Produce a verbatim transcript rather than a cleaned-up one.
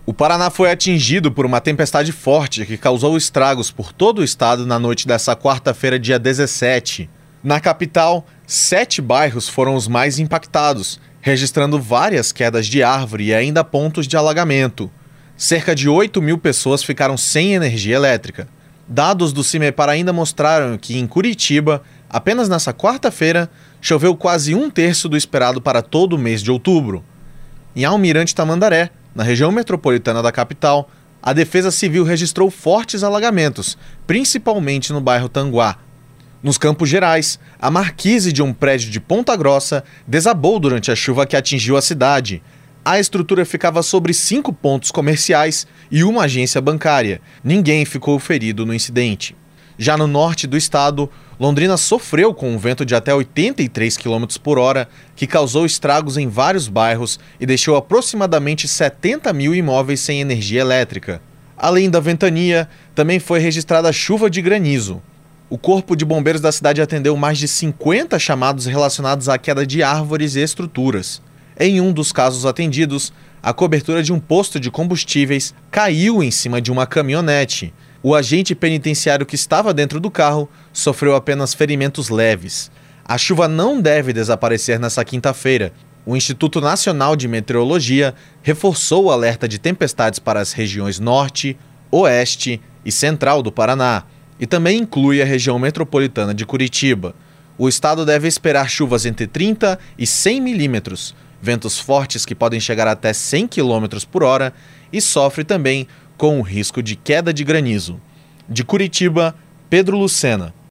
O Paraná foi atingido por uma tempestade forte que causou estragos por todo o estado na noite dessa quarta-feira, dia dezessete. Na capital, sete bairros foram os mais impactados, registrando várias quedas de árvore e ainda pontos de alagamento. Cerca de oito mil pessoas ficaram sem energia elétrica. Dados do CIMEPAR ainda mostraram que, em Curitiba, apenas nessa quarta-feira, choveu quase um terço do esperado para todo o mês de outubro. Em Almirante Tamandaré, na região metropolitana da capital, a Defesa Civil registrou fortes alagamentos, principalmente no bairro Tanguá. Nos Campos Gerais, a marquise de um prédio de Ponta Grossa desabou durante a chuva que atingiu a cidade. A estrutura ficava sobre cinco pontos comerciais e uma agência bancária. Ninguém ficou ferido no incidente. Já no norte do estado, Londrina sofreu com um vento de até oitenta e três quilômetros por hora, que causou estragos em vários bairros e deixou aproximadamente setenta mil imóveis sem energia elétrica. Além da ventania, também foi registrada chuva de granizo. O Corpo de Bombeiros da cidade atendeu mais de cinquenta chamados relacionados à queda de árvores e estruturas. Em um dos casos atendidos, a cobertura de um posto de combustíveis caiu em cima de uma caminhonete. O agente penitenciário que estava dentro do carro sofreu apenas ferimentos leves. A chuva não deve desaparecer nesta quinta-feira. O Instituto Nacional de Meteorologia reforçou o alerta de tempestades para as regiões norte, oeste e central do Paraná, e também inclui a região metropolitana de Curitiba. O estado deve esperar chuvas entre trinta e cem milímetros, ventos fortes que podem chegar até cem quilômetros por hora e sofre também com o risco de queda de granizo. De Curitiba, Pedro Lucena.